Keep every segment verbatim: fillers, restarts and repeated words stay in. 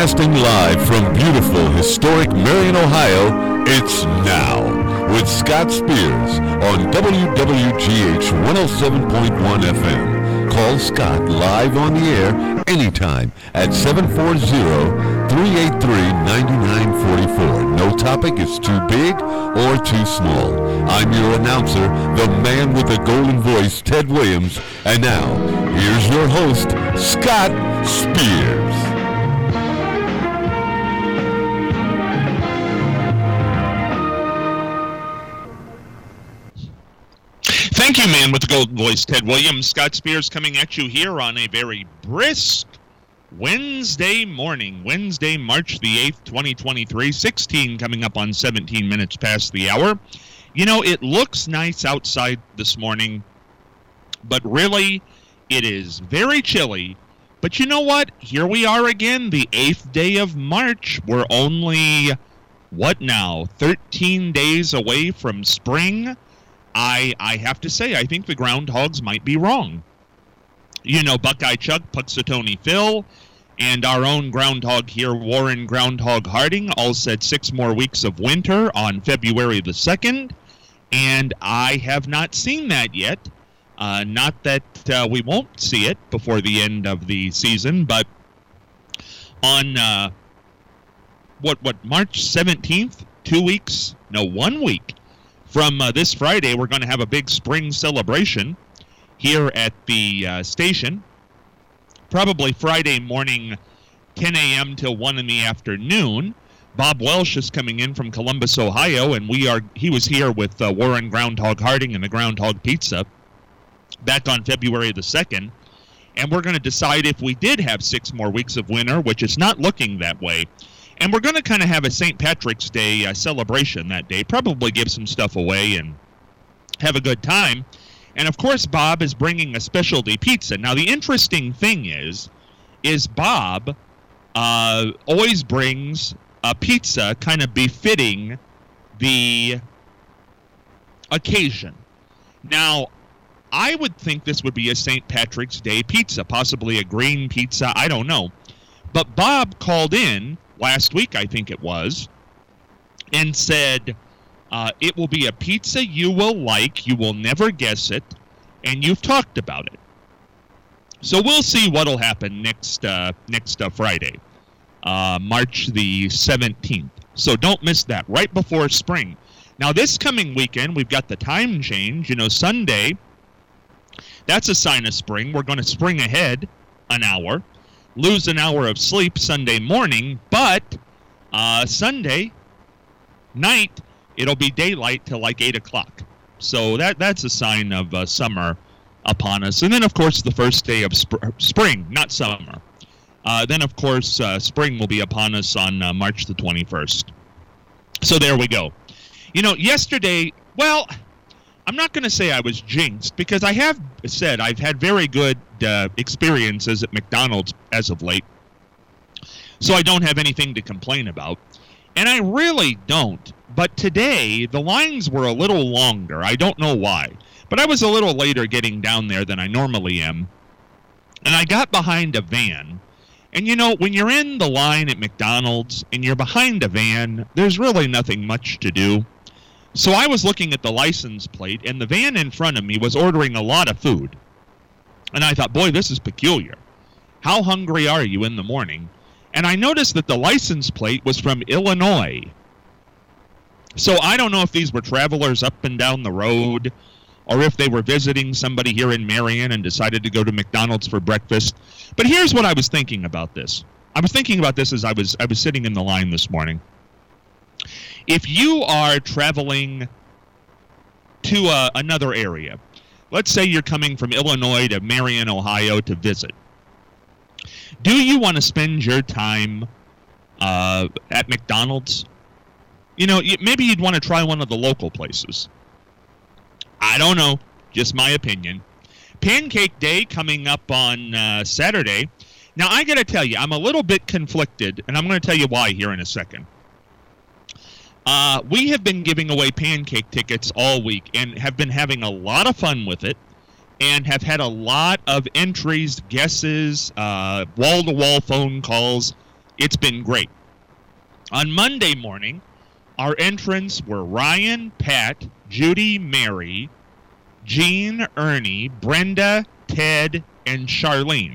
Broadcasting live from beautiful, historic Marion, Ohio, it's Now with Scott Spears on W W G H one oh seven point one F M. Call Scott live on the air anytime at seven four zero, three eight three, nine nine four four. No topic is too big or too small. I'm your announcer, the man with the golden voice, Ted Williams. And now, here's your host, Scott Spears. Thank you, man with the golden voice, Ted Williams. Scott Spears coming at you here on a very brisk Wednesday morning. Wednesday, March the eighth, twenty twenty-three. sixteen coming up on seventeen minutes past the hour. You know, it looks nice outside this morning, but really, it is very chilly. But you know what? Here we are again, the eighth day of March. We're only, what now, thirteen days away from spring? I I have to say, I think the groundhogs might be wrong. You know, Buckeye Chuck, Puxatony Phil, and our own groundhog here, Warren Groundhog Harding, all said six more weeks of winter on February the second, and I have not seen that yet. Uh, not that uh, we won't see it before the end of the season, but on, uh, what, what, March seventeenth, two weeks, no, one week, from uh, this Friday, we're going to have a big spring celebration here at the uh, station. Probably Friday morning, ten a.m. till one in the afternoon. Bob Welsh is coming in from Columbus, Ohio, and we are. He was here with uh, Warren Groundhog Harding and the Groundhog Pizza back on February the second. And we're going to decide if we did have six more weeks of winter, which is not looking that way. And we're going to kind of have a Saint Patrick's Day uh, celebration that day, probably give some stuff away and have a good time. And, of course, Bob is bringing a specialty pizza. Now, the interesting thing is, is Bob uh, always brings a pizza kind of befitting the occasion. Now, I would think this would be a Saint Patrick's Day pizza, possibly a green pizza, I don't know. But Bob called in last week, I think it was, and said, uh, it will be a pizza you will like, you will never guess it, and you've talked about it. So we'll see what'll happen next uh, next uh, Friday, uh, March the seventeenth. So don't miss that, right before spring. Now this coming weekend, we've got the time change. You know, Sunday, that's a sign of spring. We're going to spring ahead an hour. Lose an hour of sleep Sunday morning, but uh, Sunday night, it'll be daylight till like eight o'clock. So that that's a sign of uh, summer upon us. And then, of course, the first day of sp- spring, not summer. Uh, then, of course, uh, spring will be upon us on uh, March the twenty-first. So there we go. You know, yesterday, well, I'm not going to say I was jinxed, because I have said I've had very good uh, experiences at McDonald's as of late, so I don't have anything to complain about, and I really don't. But today, the lines were a little longer. I don't know why, but I was a little later getting down there than I normally am, and I got behind a van. And you know, when you're in the line at McDonald's and you're behind a van, there's really nothing much to do. So I was looking at the license plate, and the van in front of me was ordering a lot of food. And I thought, boy, this is peculiar. How hungry are you in the morning? And I noticed that the license plate was from Illinois. So I don't know if these were travelers up and down the road, or if they were visiting somebody here in Marion and decided to go to McDonald's for breakfast. But here's what I was thinking about this. I was thinking about this as I was I was sitting in the line this morning. If you are traveling to uh, another area, let's say you're coming from Illinois to Marion, Ohio to visit, do you want to spend your time uh, at McDonald's? You know, maybe you'd want to try one of the local places. I don't know, just my opinion. Pancake Day coming up on uh, Saturday. Now, I got to tell you, I'm a little bit conflicted, and I'm going to tell you why here in a second. Uh, we have been giving away pancake tickets all week and have been having a lot of fun with it, and have had a lot of entries, guesses, uh, wall-to-wall phone calls. It's been great. On Monday morning, our entrants were Ryan, Pat, Judy, Mary, Jean, Ernie, Brenda, Ted, and Charlene.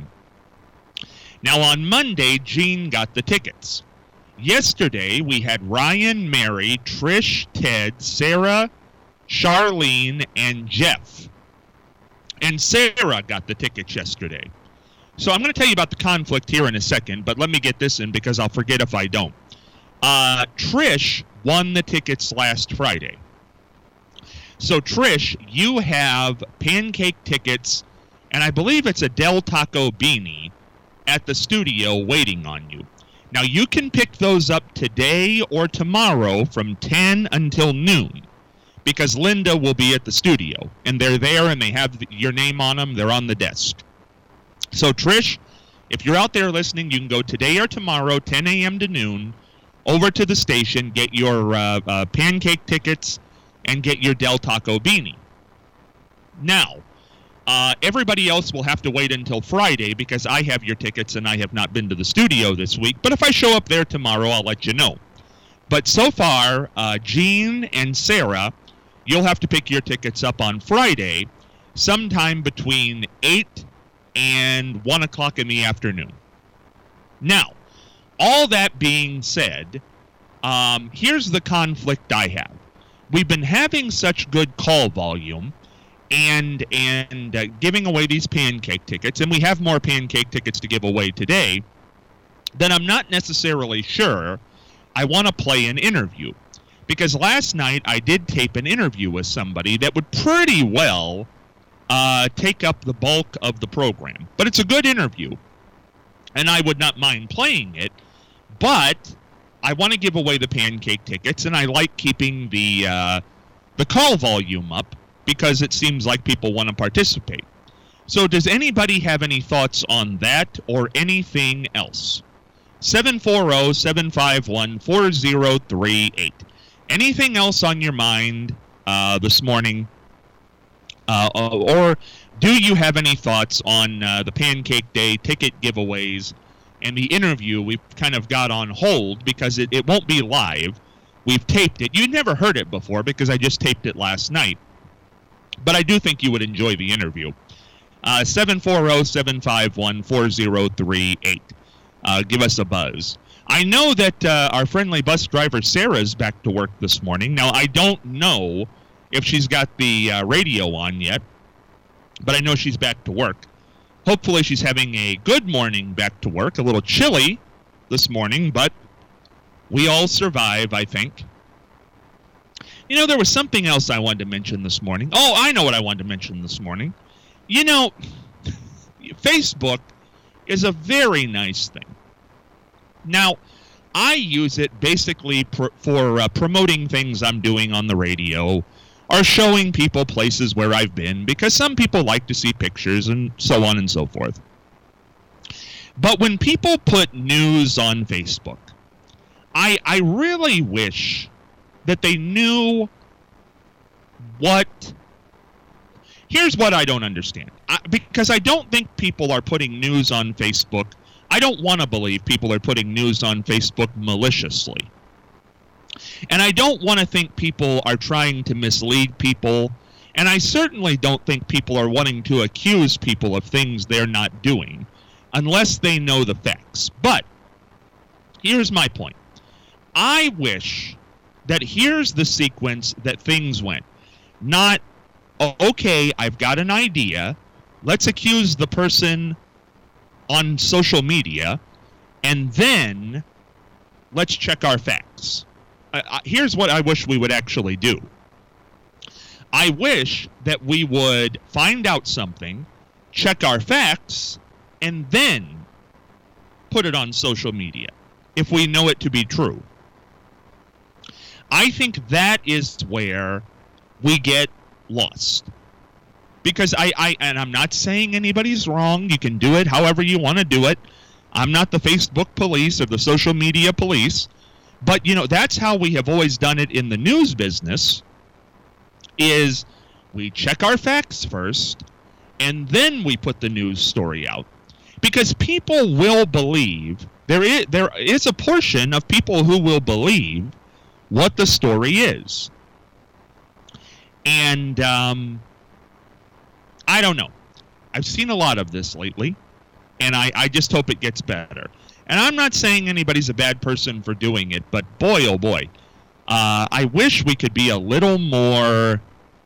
Now on Monday, Jean got the tickets. Yesterday, we had Ryan, Mary, Trish, Ted, Sarah, Charlene, and Jeff. And Sarah got the tickets yesterday. So I'm going to tell you about the conflict here in a second, but let me get this in because I'll forget if I don't. Uh, Trish won the tickets last Friday. So Trish, you have pancake tickets, and I believe it's a Del Taco beanie at the studio waiting on you. Now you can pick those up today or tomorrow from ten until noon because Linda will be at the studio, and they're there and they have your name on them. They're on the desk. So Trish, if you're out there listening, you can go today or tomorrow, ten a.m. to noon, over to the station, get your uh, uh, pancake tickets, and get your Del Taco beanie. Now, uh, everybody else will have to wait until Friday because I have your tickets and I have not been to the studio this week. But if I show up there tomorrow, I'll let you know. But so far, uh, Jean and Sarah, you'll have to pick your tickets up on Friday sometime between eight and one o'clock in the afternoon. Now, all that being said, um, here's the conflict I have. We've been having such good call volume and and uh, giving away these pancake tickets, and we have more pancake tickets to give away today, that I'm not necessarily sure I want to play an interview. Because last night I did tape an interview with somebody that would pretty well uh, take up the bulk of the program. But it's a good interview, and I would not mind playing it, but I want to give away the pancake tickets, and I like keeping the uh, the call volume up because it seems like people want to participate. So does anybody have any thoughts on that or anything else? seven four zero, seven five one, four zero three eight. Anything else on your mind uh, this morning? Uh, or do you have any thoughts on uh, the Pancake Day ticket giveaways and the interview we've kind of got on hold because it, it won't be live. We've taped it. You never heard it before because I just taped it last night. But I do think you would enjoy the interview. Uh, seven four zero, seven five one, four zero three eight. Uh, give us a buzz. I know that uh, our friendly bus driver Sarah is back to work this morning. Now, I don't know if she's got the uh, radio on yet, but I know she's back to work. Hopefully she's having a good morning back to work. A little chilly this morning, but we all survive, I think. You know, there was something else I wanted to mention this morning. Oh, I know what I wanted to mention this morning. You know, Facebook is a very nice thing. Now, I use it basically pr- for uh, promoting things I'm doing on the radio or showing people places where I've been because some people like to see pictures and so on and so forth. But when people put news on Facebook, I, I really wish that they knew what... Here's what I don't understand. I, because I don't think people are putting news on Facebook. I don't want to believe people are putting news on Facebook maliciously. And I don't want to think people are trying to mislead people. And I certainly don't think people are wanting to accuse people of things they're not doing unless they know the facts. But here's my point. I wish that here's the sequence that things went. Not, oh, okay, I've got an idea. Let's accuse the person on social media, and then let's check our facts. Uh, uh, here's what I wish we would actually do. I wish that we would find out something, check our facts, and then put it on social media if we know it to be true. I think that is where we get lost. Because I, I, and I'm not saying anybody's wrong. You can do it however you want to do it. I'm not the Facebook police or the social media police. But, you know, that's how we have always done it in the news business, is we check our facts first, and then we put the news story out. Because people will believe There is, there is a portion of people who will believe what the story is. And um, I don't know. I've seen a lot of this lately, and I, I just hope it gets better. And I'm not saying anybody's a bad person for doing it, but boy, oh boy, uh, I wish we could be a little more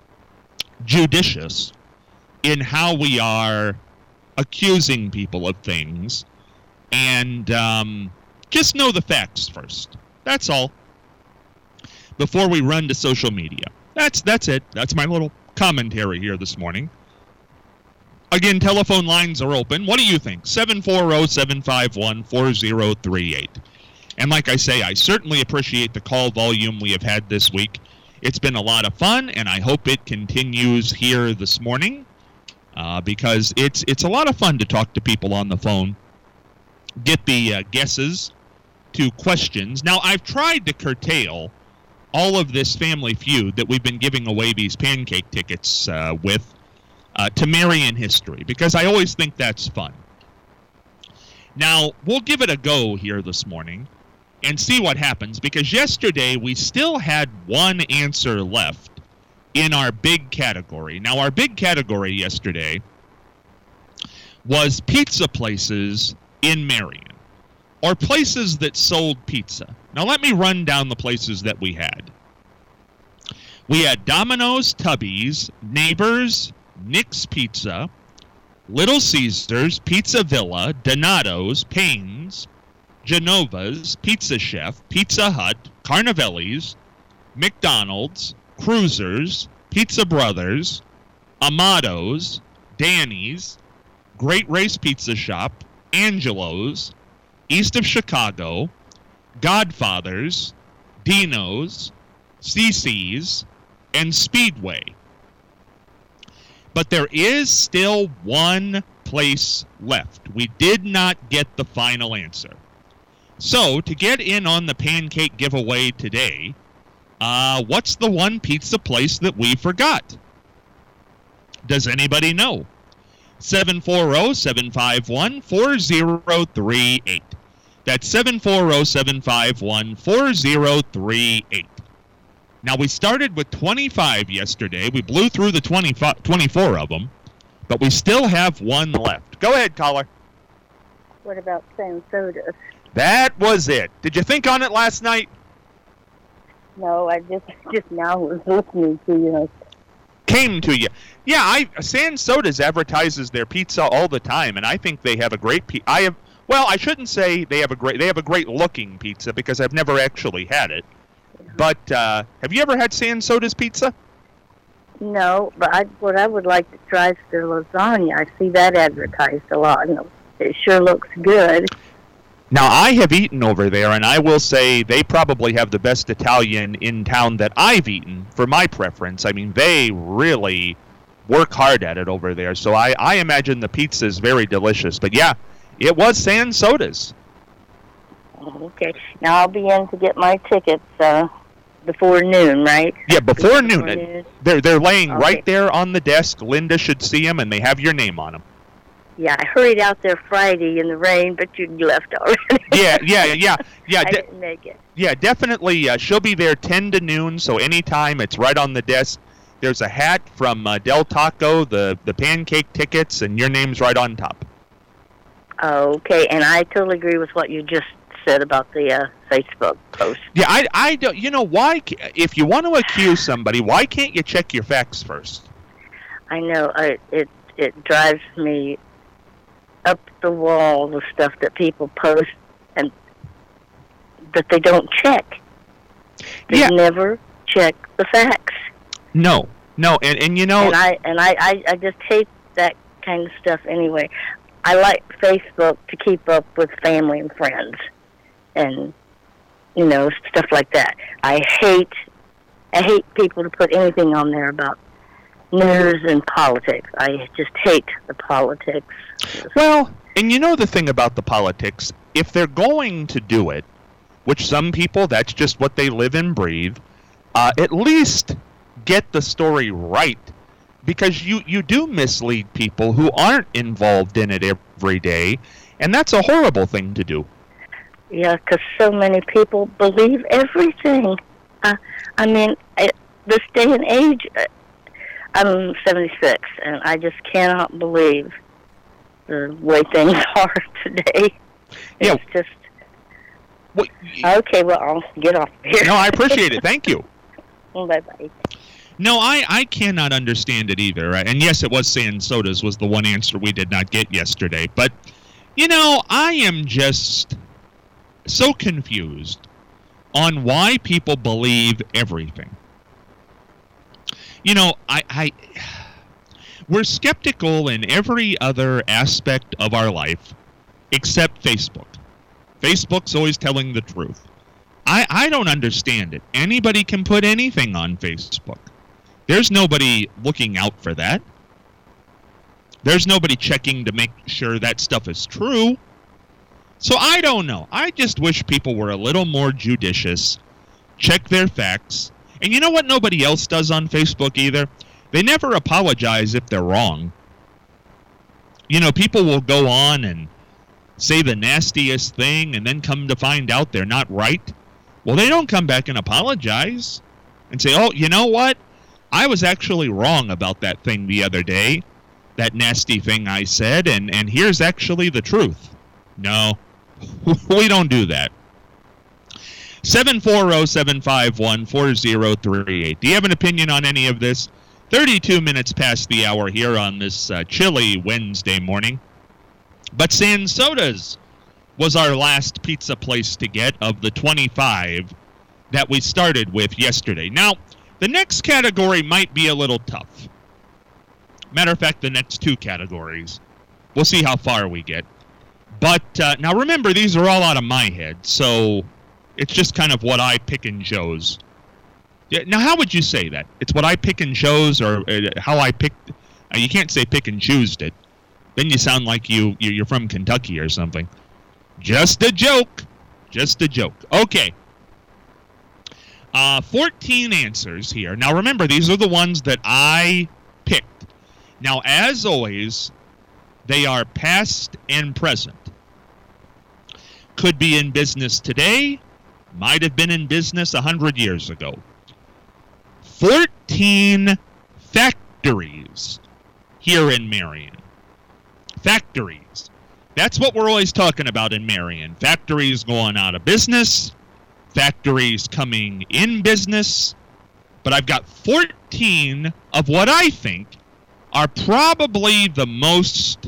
judicious in how we are accusing people of things, and um, just know the facts first. That's all. Before we run to social media. That's that's it. That's my little commentary here this morning. Again, telephone lines are open. What do you think? seven four zero, seven five one, four zero three eight. And like I say, I certainly appreciate the call volume we have had this week. It's been a lot of fun, and I hope it continues here this morning uh, because it's it's a lot of fun to talk to people on the phone, get the uh, guesses to questions. Now, I've tried to curtail all of this Family Feud that we've been giving away these pancake tickets uh, with uh, to Marion history, because I always think that's fun. Now, we'll give it a go here this morning and see what happens, because yesterday we still had one answer left in our big category. Now, our big category yesterday was pizza places in Marion, or places that sold pizza. Now, let me run down the places that we had. We had Domino's, Tubby's, Neighbors, Nick's Pizza, Little Caesars, Pizza Villa, Donato's, Payne's, Genova's, Pizza Chef, Pizza Hut, Carnivelli's, McDonald's, Cruisers, Pizza Brothers, Amato's, Danny's, Great Race Pizza Shop, Angelo's, East of Chicago, Godfather's, Dino's, C C's, and Speedway. But there is still one place left. We did not get the final answer. So, to get in on the pancake giveaway today, uh, what's the one pizza place that we forgot? Does anybody know? seven four zero, seven five one, four zero three eight. That's seven four zero, seven five one, four zero three eight. Now, we started with twenty-five yesterday. We blew through the twenty-five, twenty-four of them, but we still have one left. Go ahead, caller. What about San Sodas? That was it. Did you think on it last night? No, I just just now was listening to you. Came to you. Yeah, I San Sodas advertises their pizza all the time, and I think they have a great pizza. I have. Well, I shouldn't say they have a great. They have a great looking pizza because I've never actually had it. But uh, have you ever had San Soda's pizza? No, but I, what I would like to try is their lasagna. I see that advertised a lot, and it sure looks good. Now, I have eaten over there, and I will say they probably have the best Italian in town that I've eaten, for my preference. I mean, they really work hard at it over there, so I, I imagine the pizza is very delicious. But, yeah, it was San Soda's. Okay. Now, I'll be in to get my tickets uh, before noon, right? Yeah, before, before noon. noon. They're, they're laying okay. right there on the desk. Linda should see them, and they have your name on them. Yeah, I hurried out there Friday in the rain, but you left already. yeah, yeah, yeah, yeah. I de- didn't make it. Yeah, definitely. Uh, she'll be there ten to noon, so anytime it's right on the desk. There's a hat from uh, Del Taco, the, the pancake tickets, and your name's right on top. Okay, and I totally agree with what you just said about the uh, Facebook post. Yeah, I, I don't. You know why? If you want to accuse somebody, why can't you check your facts first? I know I, it. It drives me up the wall, the stuff that people post and that they don't check. They yeah. never check the facts. No, no, and and you know, and I and I, I, I just hate that kind of stuff anyway. I like Facebook to keep up with family and friends, and you know, stuff like that. I hate, I hate people to put anything on there about news and politics. I just hate the politics. Well, and you know the thing about the politics, if they're going to do it, which some people, that's just what they live and breathe, uh, at least get the story right. Because you, you do mislead people who aren't involved in it every day, and that's a horrible thing to do. Yeah, because so many people believe everything. Uh, I mean, I, this day and age, uh, I'm seventy-six, and I just cannot believe the way things are today. Yeah. It's just... Well, okay, well, I'll get off here. No, I appreciate it. Thank you. Bye-bye. No, I, I cannot understand it either. Right? And yes, it was Sans Sodas was the one answer we did not get yesterday. But, you know, I am just so confused on why people believe everything. You know, I, I we're skeptical in every other aspect of our life except Facebook. Facebook's always telling the truth. I, I don't understand it. Anybody can put anything on Facebook. There's nobody looking out for that. There's nobody checking to make sure that stuff is true. So I don't know. I just wish people were a little more judicious, check their facts. And you know what nobody else does on Facebook either? They never apologize if they're wrong. You know, people will go on and say the nastiest thing and then come to find out they're not right. Well, they don't come back and apologize and say, oh, you know what? I was actually wrong about that thing the other day, that nasty thing I said, and, and here's actually the truth. No, we don't do that. seven four zero, seven five one, four zero three eight. Do you have an opinion on any of this? thirty-two minutes past the hour here on this uh, chilly Wednesday morning. But Sans Sodas was our last pizza place to get of the twenty-five that we started with yesterday. Now, the next category might be a little tough. Matter of fact, the next two categories. We'll see how far we get. But uh, now remember, these are all out of my head, so it's just kind of what I pick and chose. Yeah, now, how would you say that? It's what I pick and chose, or uh, how I picked? Uh, you can't say pick and choose it. Then you sound like you you're from Kentucky or something. Just a joke. Just a joke. Okay. Uh, fourteen answers here. Now, remember, these are the ones that I picked. Now, as always, they are past and present. Could be in business today. Might have been in business one hundred years ago. fourteen factories here in Marion. Factories. That's what we're always talking about in Marion. Factories going out of business. Factories coming in business. But I've got fourteen of what I think are probably the most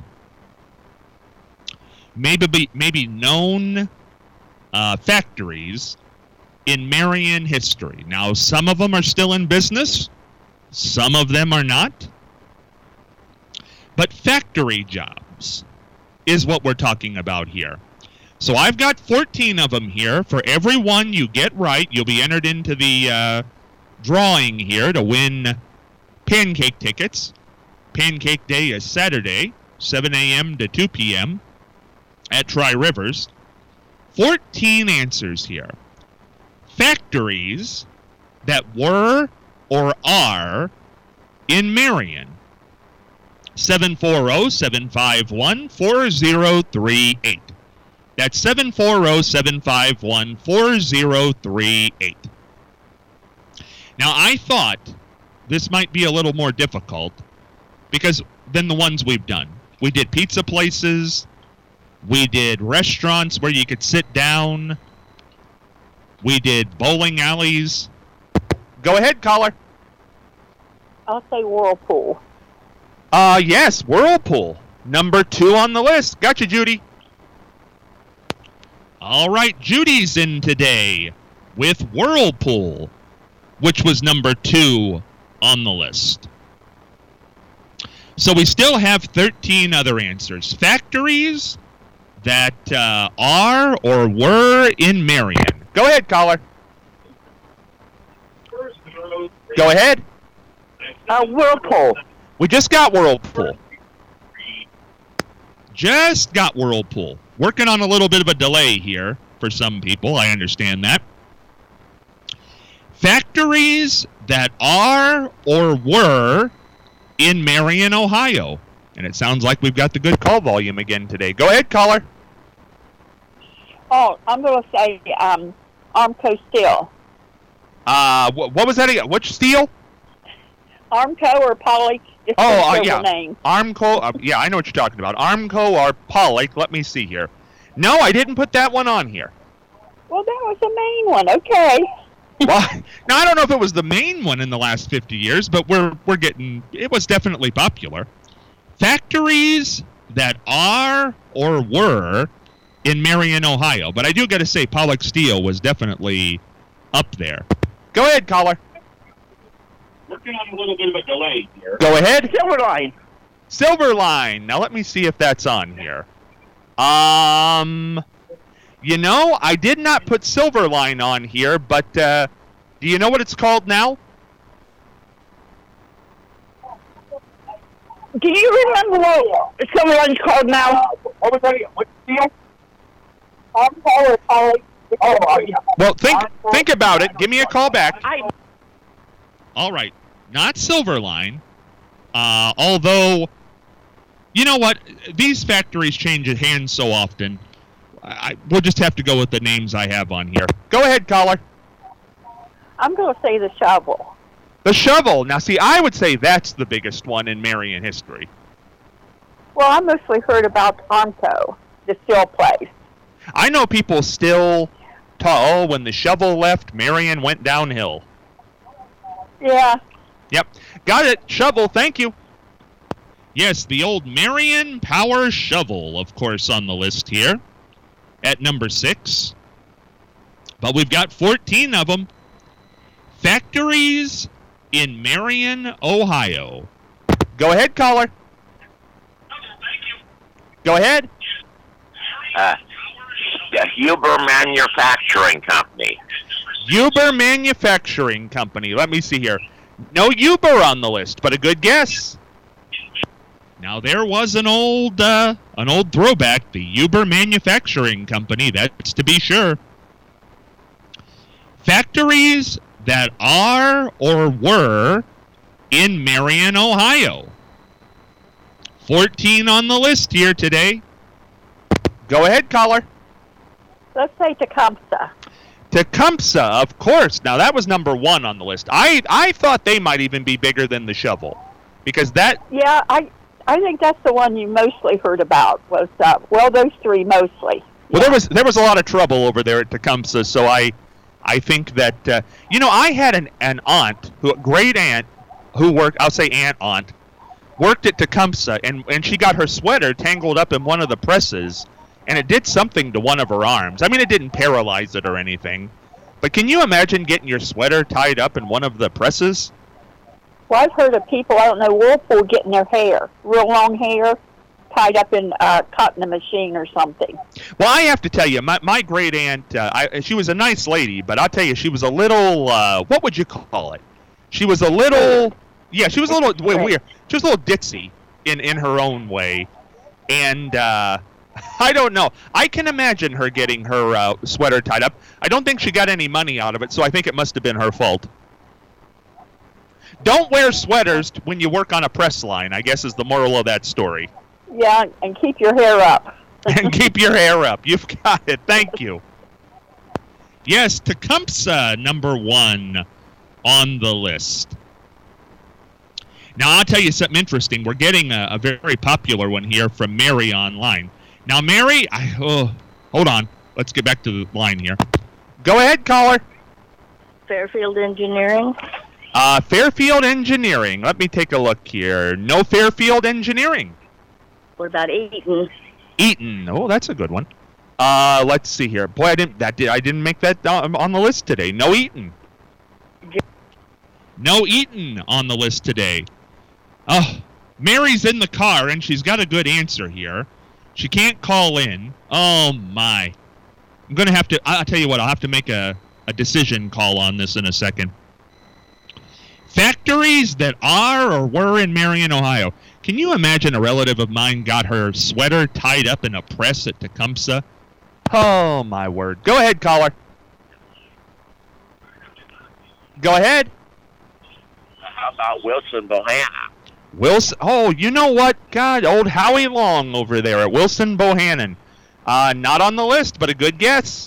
maybe maybe known uh, factories in Marion history. Now, some of them are still in business. Some of them are not. But factory jobs is what we're talking about here. So I've got fourteen of them here. For every one you get right, you'll be entered into the uh, drawing here to win pancake tickets. Pancake Day is Saturday, seven a.m. to two p.m. at Tri-Rivers. fourteen answers here. Factories that were or are in Marion. seven four zero, seven five one, four zero three eight. That's seven four zero, seven five one, four zero three eight. Now, I thought this might be a little more difficult because than the ones we've done. We did pizza places. We did restaurants where you could sit down. We did bowling alleys. Go ahead, caller. I'll say Whirlpool. Uh, yes, Whirlpool. Number two on the list. Gotcha, Judy. All right, Judy's in today with Whirlpool, which was number two on the list. So we still have thirteen other answers. Factories that uh, are or were in Marion. Go ahead, caller. Go ahead. Uh, Whirlpool. We just got Whirlpool. Just got Whirlpool. Working on a little bit of a delay here for some people. I understand that. Factories that are or were in Marion, Ohio. And it sounds like we've got the good call volume again today. Go ahead, caller. Oh, I'm going to say um, Armco Steel. Uh, wh- what was that again? Which steel? Armco or Poly? It's Oh, their uh, silver yeah. name. Armco. Uh, yeah, I know what you're talking about. Armco or Poly. Let me see here. No, I didn't put that one on here. Well, that was the main one. Okay. Well, now I don't know if it was the main one in the last fifty years, but we're we're getting it was definitely popular. Factories that are or were in Marion, Ohio, but I do got to say Pollock Steel was definitely up there. Go ahead, caller. We're getting on a little bit of a delay here. Go ahead. Silverline. Silverline. Now let me see if that's on here. Um, you know, I did not put Silverline on here, but uh, do you know what it's called now? Do you remember what Silverline's called now? What was that? What steel? Armco or Poly? Oh, uh, yeah. Well, think think about it. Give me a call back. I All right, not Silverline. Uh, although, you know what? These factories change hands so often. I, we'll just have to go with the names I have on here. Go ahead, caller. I'm going to say the shovel. The shovel. Now, see, I would say that's the biggest one in Marion history. Well, I mostly heard about Armco, the steel place. I know people still tell, oh, when the shovel left, Marion went downhill. Yeah. Yep. Got it. Shovel. Thank you. Yes, the old Marion Power Shovel, of course, on the list here at number six. But we've got fourteen of them. Factories in Marion, Ohio. Go ahead, caller. Go ahead. Uh, the Huber Manufacturing Company. Huber Manufacturing Company. Let me see here. No Huber on the list, but a good guess. Now there was an old, uh, an old throwback, the Huber Manufacturing Company. That's to be sure. Factories that are or were in Marion, Ohio. fourteen on the list here today. Go ahead, caller. Let's say Tecumseh. Tecumseh, of course. Now, that was number one on the list. I I thought they might even be bigger than the shovel. Because that... Yeah, I I think that's the one you mostly heard about. Was uh, well, those three mostly. Well, there was there was a lot of trouble over there at Tecumseh, so I I think that... Uh, you know, I had an, an aunt, who a great aunt, who worked... I'll say aunt, aunt. Worked at Tecumseh, and, and she got her sweater tangled up in one of the presses, and it did something to one of her arms. I mean, it didn't paralyze it or anything. But can you imagine getting your sweater tied up in one of the presses? Well, I've heard of people, I don't know, Whirlpool getting their hair, real long hair, tied up in uh, caught in a machine or something. Well, I have to tell you, my, my great aunt, uh, I, she was a nice lady, but I'll tell you, she was a little, uh, what would you call it? She was a little, yeah, she was a little wait, weird. She was a little ditzy in, in her own way. And, uh... I don't know. I can imagine her getting her uh, sweater tied up. I don't think she got any money out of it, so I think it must have been her fault. Don't wear sweaters when you work on a press line, I guess is the moral of that story. Yeah, and keep your hair up. And keep your hair up. You've got it. Thank you. Yes, Tecumseh, number one on the list. Now, I'll tell you something interesting. We're getting a, a very popular one here from Mary online. Now, Mary, I, oh, hold on. Let's get back to the line here. Go ahead, caller. Fairfield Engineering. Uh, Fairfield Engineering. Let me take a look here. No Fairfield Engineering. What about Eaton? Eaton. Oh, that's a good one. Uh, let's see here. Boy, I didn't. That did. I didn't make that on, on the list today. No Eaton. No Eaton on the list today. Oh, Mary's in the car and she's got a good answer here. She can't call in. Oh, my. I'm going to have to, I'll tell you what, I'll have to make a, a decision call on this in a second. Factories that are or were in Marion, Ohio. Can you imagine a relative of mine got her sweater tied up in a press at Tecumseh? Oh, my word. Go ahead, caller. Go ahead. How about Wilson Bohanna? Wilson. Oh, you know what? God, old Howie Long over there at Wilson Bohannon. Uh, not on the list, but a good guess.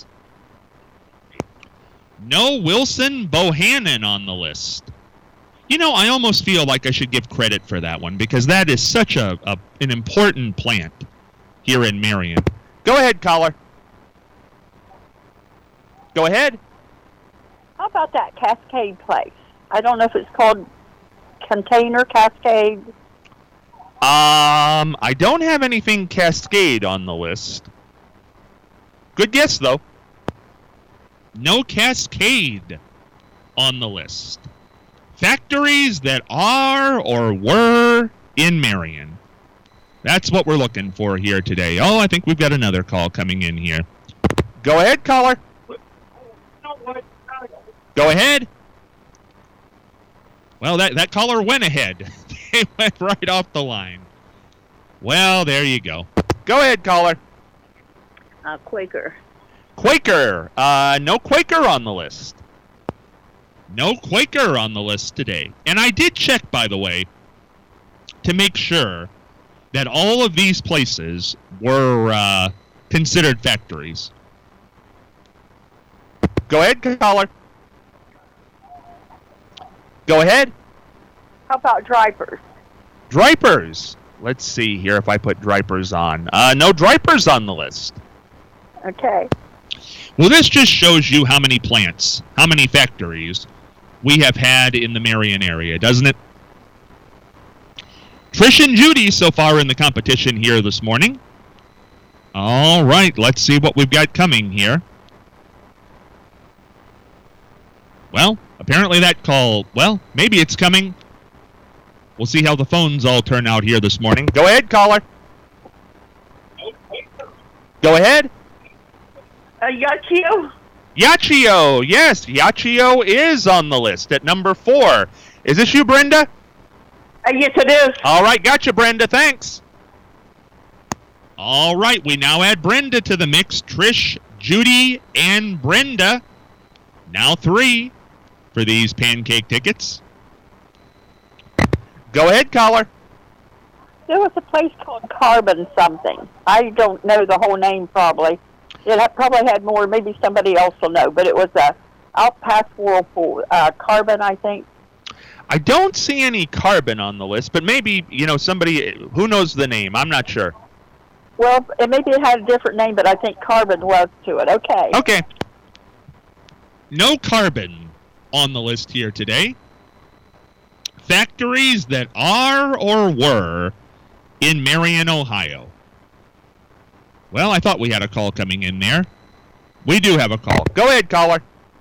No Wilson Bohannon on the list. You know, I almost feel like I should give credit for that one because that is such a, a an important plant here in Marion. Go ahead, caller. Go ahead. How about that Cascade place? I don't know if it's called Container Cascade. Um, I don't have anything Cascade on the list. Good guess, though. No Cascade on the list. Factories that are or were in Marion. That's what we're looking for here today. Oh, I think we've got another call coming in here. Go ahead, caller. Go ahead. Well, that, that caller went ahead. They went right off the line. Well, there you go. Go ahead, caller. Uh, Quaker. Quaker. Uh, no Quaker on the list. No Quaker on the list today. And I did check, by the way, to make sure that all of these places were uh, considered factories. Go ahead, caller. Go ahead. How about Dripers? Dripers. Let's see here if I put Dripers on. Uh, no Dripers on the list. Okay. Well, this just shows you how many plants, how many factories we have had in the Marion area, doesn't it? Trish and Judy so far in the competition here this morning. All right, let's see what we've got coming here. Well, apparently that call, well, maybe it's coming. We'll see how the phones all turn out here this morning. Go ahead, caller. Go ahead. Uh, Yachio? Yachio. Yes, Yachio is on the list at number four. Is this you, Brenda? Uh, yes, it is. All right, gotcha, Brenda. Thanks. All right, we now add Brenda to the mix. Trish, Judy, and Brenda. Now three for these pancake tickets. Go ahead, caller. There was a place called Carbon something. I don't know the whole name probably. It had, probably had more. Maybe somebody else will know. But it was a out past Whirlpool. Uh, Carbon, I think. I don't see any Carbon on the list, but maybe, you know, somebody, who knows the name? I'm not sure. Well, it maybe it had a different name, but I think Carbon was to it. Okay. Okay. No Carbon on the list here today. Factories that are or were in Marion, Ohio. Well, I thought we had a call coming in there. We do have a call. Go ahead, caller.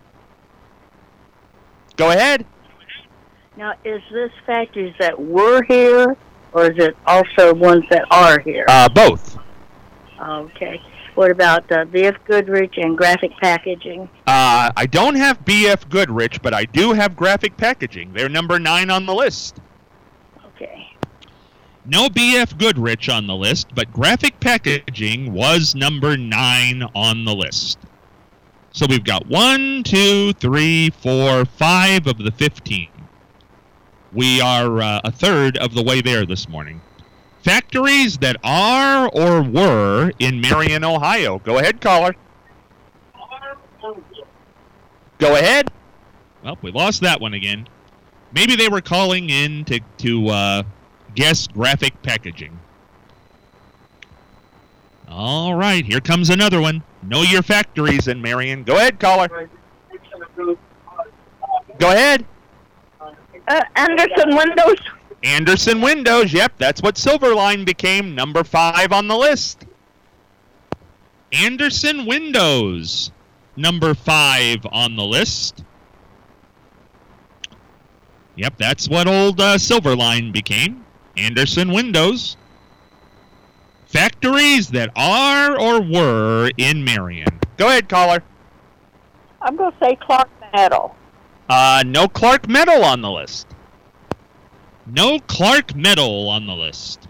Go ahead. Now, is this factories that were here, or is it also ones that are here? Uh, both. Okay. What about uh, B F Goodrich and Graphic Packaging? Uh, I don't have B F Goodrich, but I do have Graphic Packaging. They're number nine on the list. Okay. No B F Goodrich on the list, but Graphic Packaging was number nine on the list. So we've got one, two, three, four, five of the fifteen. We are uh, a third of the way there this morning. Factories that are or were in Marion, Ohio. Go ahead, caller. Go ahead. Well, we lost that one again. Maybe they were calling in to, to uh, guess Graphic Packaging. All right, here comes another one. Know your factories in Marion. Go ahead, caller. Go ahead. Uh, Anderson Windows. Anderson Windows, yep, that's what Silverline became, number five on the list. Anderson Windows, number five on the list. Yep, that's what old uh, Silverline became, Anderson Windows. Factories that are or were in Marion. Go ahead, caller. I'm going to say Clark Metal. Uh, no Clark Metal on the list. No Clark Metal on the list.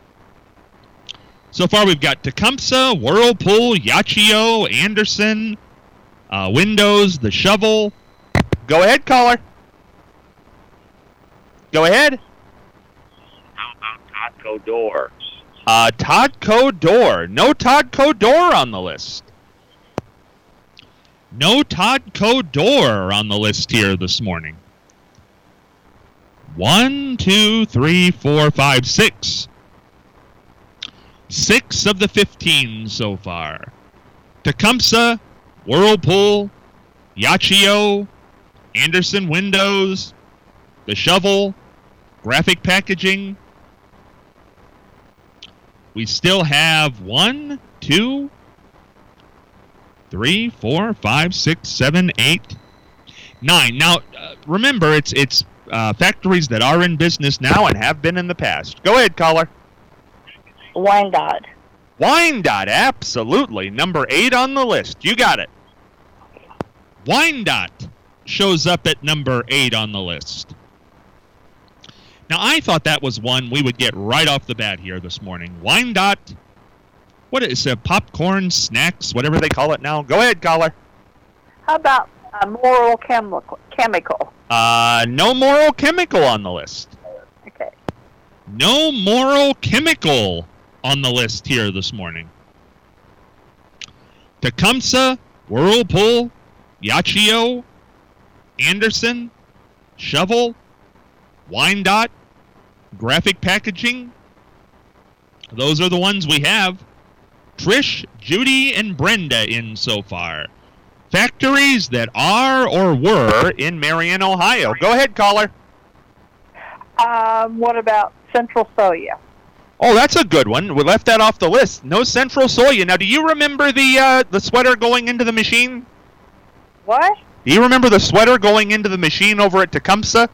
So far we've got Tecumseh, Whirlpool, Yachio, Anderson, uh, Windows, The Shovel. Go ahead, caller. Go ahead. How about Taco Doors? Uh, Todco Door. No Todco Door on the list. No Todco Door on the list here this morning. One, two, three, four, five, six. Six of the fifteen so far. Tecumseh, Whirlpool, Yachio, Anderson Windows, The Shovel, Graphic Packaging. We still have one, two, three, four, five, six, seven, eight, nine. Now, uh, remember, it's it's uh, factories that are in business now and have been in the past. Go ahead, caller. Wyandotte. Wyandotte, absolutely. Number eight on the list. You got it. Wyandotte shows up at number eight on the list. Now, I thought that was one we would get right off the bat here this morning. Wyandotte, what is it, popcorn, snacks, whatever they call it now? Go ahead, caller. How about uh, Moral Chemical? Chemical. Uh, no Moral Chemical on the list. Okay. No Moral Chemical on the list here this morning. Tecumseh, Whirlpool, Yachio, Anderson, Shovel, Wyandotte, Graphic Packaging. Those are the ones we have. Trish, Judy, and Brenda in so far. Factories that are or were in Marion, Ohio. Go ahead, caller. Um, what about Central Soya? Oh, that's a good one. We left that off the list. No Central Soya. Now, do you remember the uh, the sweater going into the machine? What? Do you remember the sweater going into the machine over at Tecumseh?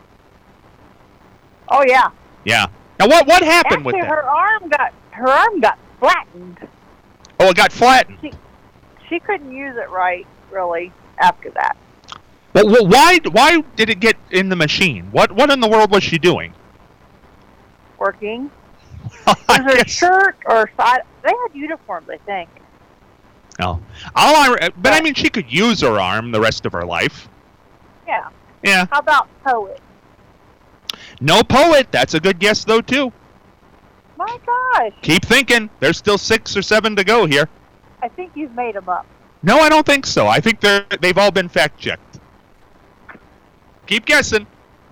Oh yeah. Yeah. Now, what what happened Actually, with that? her arm got her arm got flattened. Oh, it got flattened. She she couldn't use it right, really, after that. Well, well, why why did it get in the machine? What what in the world was she doing? Working. I Was her guess- shirt or side? They had uniforms, I think. Oh, all I re- but I mean, she could use her arm the rest of her life. Yeah. Yeah. How about Poet? No Poet. That's a good guess though too. My gosh, Keep thinking. There's still six or seven to go here. I think you've made them up. No, I don't think so. I think they're they've all been fact checked. Keep guessing.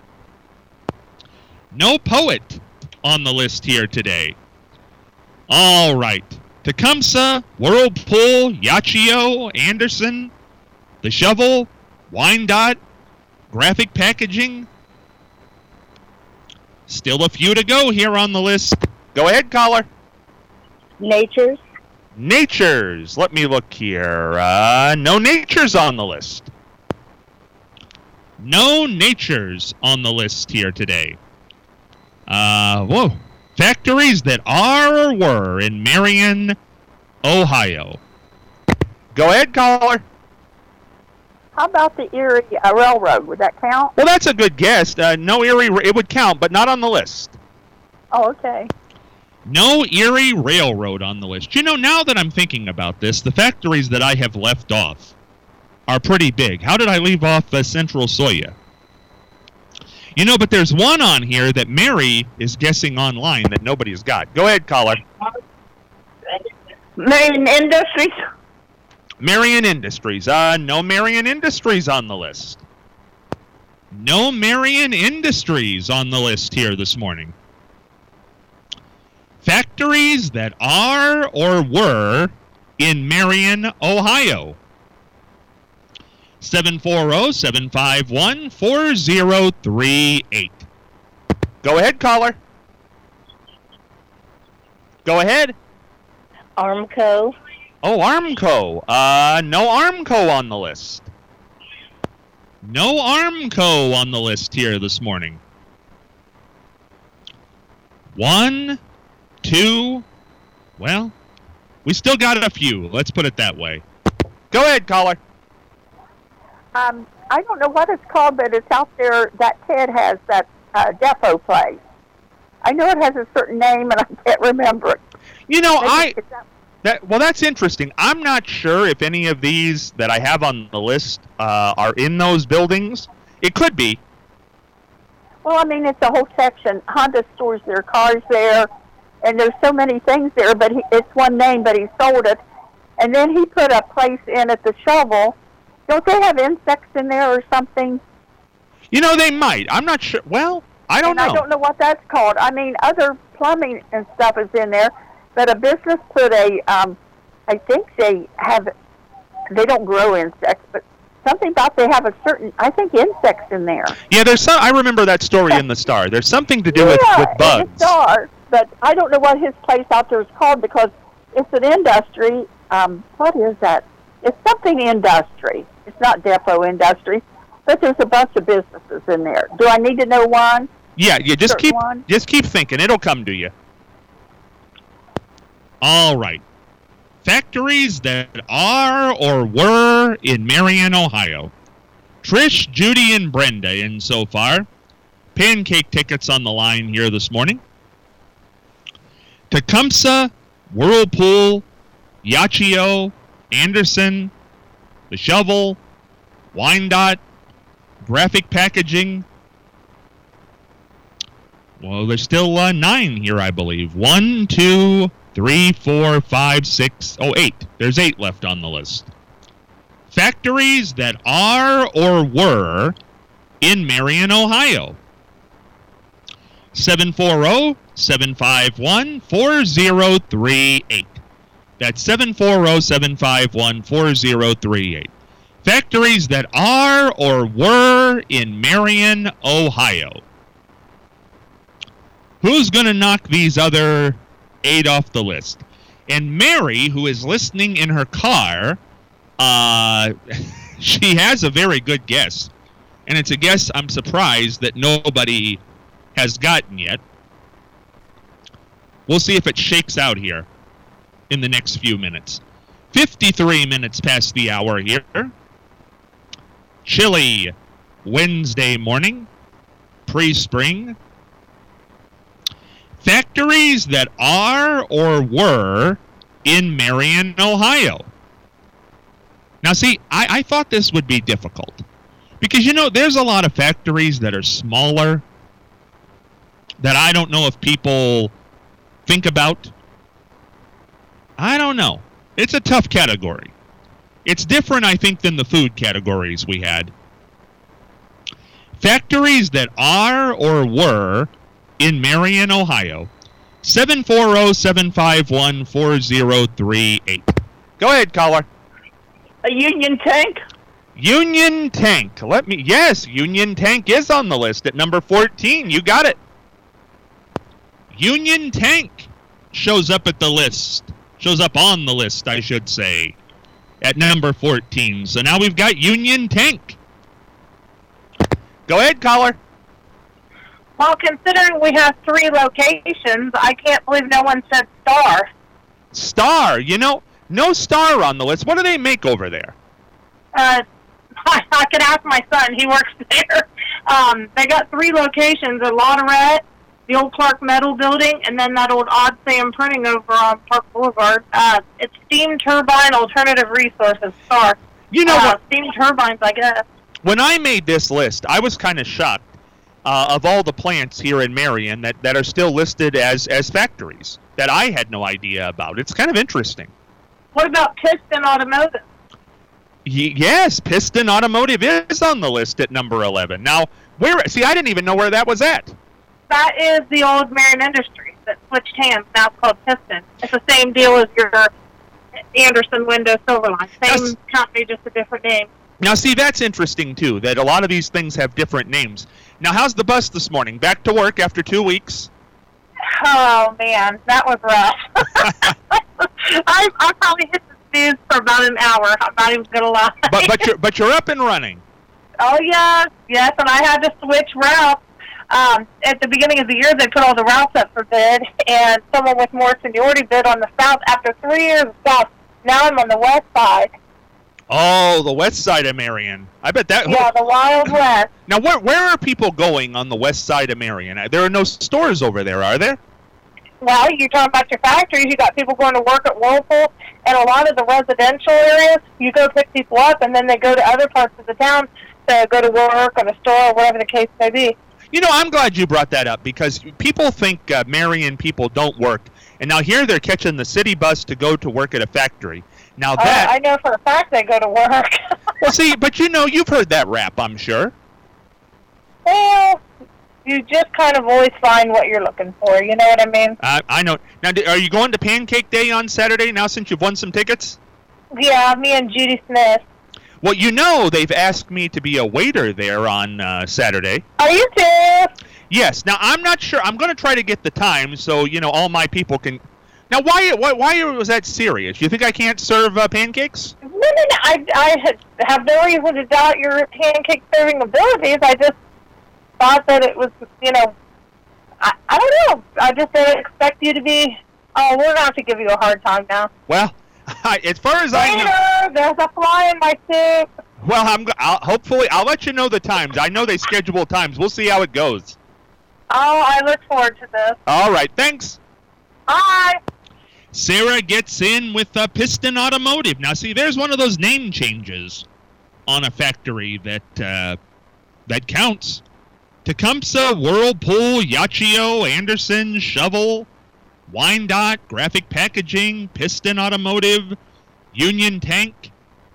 No Poet on the list here today. All right. Tecumseh, Whirlpool, Yachio, Anderson, The Shovel, Wyandotte, Graphic Packaging. Still a few to go here on the list. Go ahead, caller. Nature's. Nature's. Let me look here. Uh, no Nature's on the list. No Nature's on the list here today. Uh, whoa. Factories that are or were in Marion, Ohio. Go ahead, caller. How about the Erie uh, Railroad? Would that count? Well, that's a good guess. Uh, no Erie, it would count, but not on the list. Oh, okay. No Erie Railroad on the list. You know, now that I'm thinking about this, the factories that I have left off are pretty big. How did I leave off uh, Central Soya? You know, but there's one on here that Mary is guessing online that nobody's got. Go ahead, caller. Marion Industries. Marion Industries. Uh, no Marion Industries on the list. No Marion Industries on the list here this morning. Factories that are or were in Marion, Ohio. seven four zero, seven five one, four zero three eight. Go ahead, caller. Go ahead. Armco. Oh, Armco. Uh, no Armco on the list. No Armco on the list here this morning. One, two, well, we still got a few. Let's put it that way. Go ahead, caller. Um, I don't know what it's called, but it's out there. That Ted has that uh, depot place. I know it has a certain name, and I can't remember it. You know, Maybe I it's that- that well, that's interesting. I'm not sure if any of these that I have on the list uh, are in those buildings. It could be. Well, I mean, it's a whole section. Honda stores their cars there, and there's so many things there, but he, it's one name, but he sold it. And then he put a place in at the Shovel. Don't they have insects in there or something? You know, they might. I'm not sure. Well, I don't and know. I don't know what that's called. I mean, other plumbing and stuff is in there, but a business put a, um, I think they have, they don't grow insects, but something about they have a certain, I think, insects in there. Yeah, there's some. I remember that story in the Star. There's something to do yeah, with, with bugs. in the Star, but I don't know what his place out there is called because it's an industry. Um, what is that? It's something industry. It's not Depot Industry, but there's a bunch of businesses in there. Do I need to know one? Yeah, yeah. Just keep, one? just keep thinking. It'll come to you. All right. Factories that are or were in Marion, Ohio. Trish, Judy, and Brenda in so far. Pancake tickets on the line here this morning. Tecumseh, Whirlpool, Yachio, Anderson, The Shovel, Wyandotte, Graphic Packaging. Well, there's still uh, nine here, I believe. One, two, three, four, five, six, oh, eight. There's eight left on the list. Factories that are or were in Marion, Ohio. seven four zero, seven five one, four zero three eight. That's seven four zero, seven five one, four zero three eight. Factories that are or were in Marion, Ohio. Who's going to knock these other eight off the list? And Mary, who is listening in her car, uh, she has a very good guess. And it's a guess I'm surprised that nobody has gotten yet. We'll see if it shakes out here in the next few minutes. fifty-three minutes past the hour here. Chilly Wednesday morning, pre-spring. Factories that are or were in Marion, Ohio. Now, see, I, I thought this would be difficult. Because, you know, there's a lot of factories that are smaller that I don't know if people think about. I don't know. It's a tough category. It's different, I think, than the food categories we had. Factories that are or were in Marion, Ohio. seven four zero, seven five one, four zero three eight. Go ahead, caller. A Union Tank? Union Tank. Let me. Yes, Union Tank is on the list at number fourteen. You got it. Union Tank shows up at the list. Shows up on the list, I should say, at number fourteen. So now we've got Union Tank. Go ahead, caller. Well, considering we have three locations, I can't believe no one said Star. Star. You know, no Star on the list. What do they make over there? Uh, I, I could ask my son. He works there. Um, they got three locations, a Lauderet, the old Clark Metal Building, and then that old Odd Sam Printing over on Park Boulevard. Uh, it's Steam Turbine Alternative Resources, Star. You know uh, what? Steam turbines, I guess. When I made this list, I was kind of shocked uh, of all the plants here in Marion that, that are still listed as, as factories that I had no idea about. It's kind of interesting. What about Piston Automotive? Y- yes, Piston Automotive is on the list at number eleven. Now, where? See, I didn't even know where that was at. That is the old Marion Industries that switched hands. Now it's called Piston. It's the same deal as your Anderson Window Silverline. Same Yes. company, just a different name. Now, see, that's interesting, too, that a lot of these things have different names. Now, how's the bus this morning? Back to work after two weeks? Oh, man, that was rough. I, I probably hit the snooze for about an hour. I'm not even going to lie. But but you're, but you're up and running. Oh, yes, yes, and I had to switch routes. Um, at the beginning of the year, they put all the routes up for bid, and someone with more seniority bid on the south. After three years of south, now I'm on the west side. Oh, the west side of Marion. I bet that... Yeah, the Wild West. Now, where where are people going on the west side of Marion? There are no stores over there, are there? Well, you're talking about your factories. You got people going to work at Whirlpool, and a lot of the residential areas, you go pick people up, and then they go to other parts of the town to go to work or the store or whatever the case may be. You know, I'm glad you brought that up because people think uh, Marion people don't work. And now here they're catching the city bus to go to work at a factory. Now that... Uh, I know for a fact they go to work. Well, see, but you know, you've heard that rap, I'm sure. Well, you just kind of always find what you're looking for. You know what I mean? Uh, I know. Now, are you going to Pancake Day on Saturday now since you've won some tickets? Yeah, me and Judy Smith. Well, you know they've asked me to be a waiter there on uh, Saturday. Are you serious? Yes. Now, I'm not sure. I'm going to try to get the time so, you know, all my people can... Now, why why, why was that serious? You think I can't serve uh, pancakes? No, no, no. I, I have no reason to doubt your pancake serving abilities. I just thought that it was, you know... I, I don't know. I just didn't expect you to be... Oh, we're going to have to give you a hard time now. Well... As far as I know, there's a fly in my soup. Well, I'm. I'll, hopefully, I'll let you know the times. I know they schedule times. We'll see how it goes. Oh, I look forward to this. All right, thanks. Bye. Sarah gets in with uh, Piston Automotive. Now, see, there's one of those name changes on a factory that uh, that counts. Tecumseh, Whirlpool, Yachio, Anderson, Shovel, Wyandotte, Graphic Packaging, Piston Automotive, Union Tank.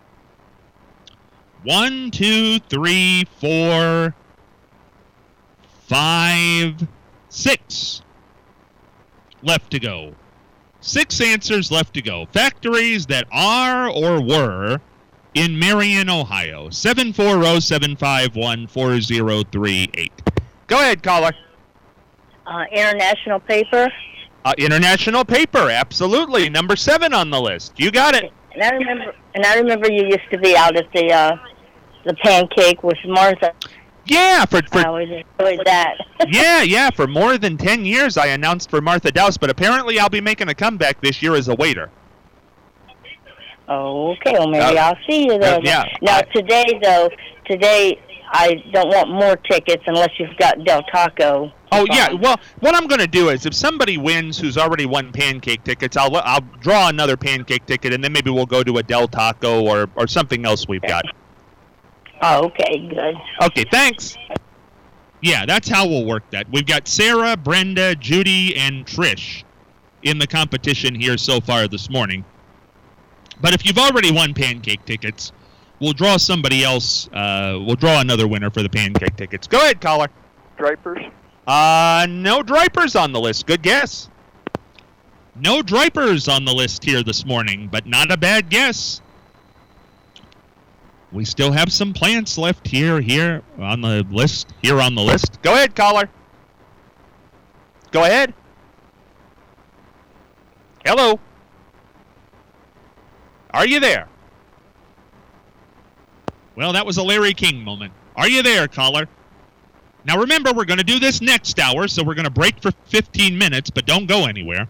One, two, three, four, five, six left to go. Six answers left to go. Factories that are or were in Marion, Ohio. seven four zero, seven five one, four zero three eight. Go ahead, caller. Uh, International Paper. Uh, International Paper, absolutely. Number seven on the list. You got it. And I remember, and I remember you used to be out at the uh, the pancake with Martha. Yeah, for for I always enjoyed that. yeah, yeah. For more than ten years, I announced for Martha Douse, but apparently I'll be making a comeback this year as a waiter. Oh, okay. Well, maybe Uh, I'll see you there. uh, yeah, Now I- today, though, today I don't want more tickets unless you've got Del Taco. Oh yeah. Um, Well, what I'm going to do is, if somebody wins who's already won pancake tickets, I'll I'll draw another pancake ticket, and then maybe we'll go to a Del Taco or or something else we've got. Oh, okay, good. Okay, thanks. Yeah, that's how we'll work that. We've got Sarah, Brenda, Judy, and Trish in the competition here so far this morning. But if you've already won pancake tickets, we'll draw somebody else. Uh, we'll draw another winner for the pancake tickets. Go ahead, caller. Drapers. Uh, no Drapers on the list. Good guess. No Drapers on the list here this morning, but not a bad guess. We still have some plants left here, here on the list, here on the list. Go ahead, caller. Go ahead. Hello. Are you there? Well, that was a Larry King moment. Are you there, caller? Now remember, we're going to do this next hour, so we're going to break for fifteen minutes, but don't go anywhere.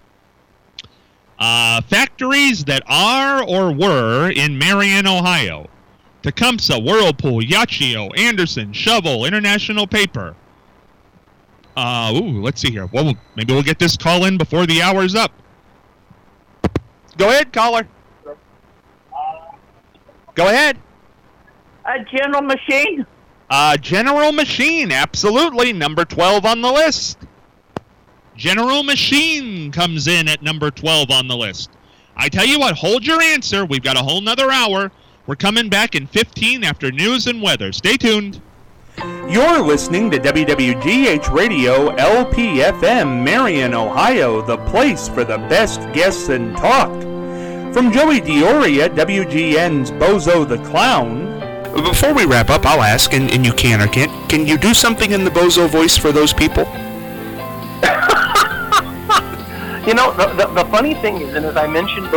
Uh, factories that are or were in Marion, Ohio. Tecumseh, Whirlpool, Yachio, Anderson, Shovel, International Paper. Uh, ooh, let's see here. Well, maybe we'll get this call in before the hour's up. Go ahead, caller. Go ahead. A General Machine. Uh, General Machine, absolutely. Number twelve on the list. General Machine comes in at number twelve on the list. I tell you what, hold your answer. We've got a whole nother hour. We're coming back in fifteen after news and weather. Stay tuned. You're listening to W W G H Radio L P F M, Marion, Ohio, the place for the best guests and talk. From Joey Dioria, W G N's Bozo the Clown. Before we wrap up, I'll ask, and, and you can or can't, can you do something in the Bozo voice for those people? You know, the, the, the funny thing is, and as I mentioned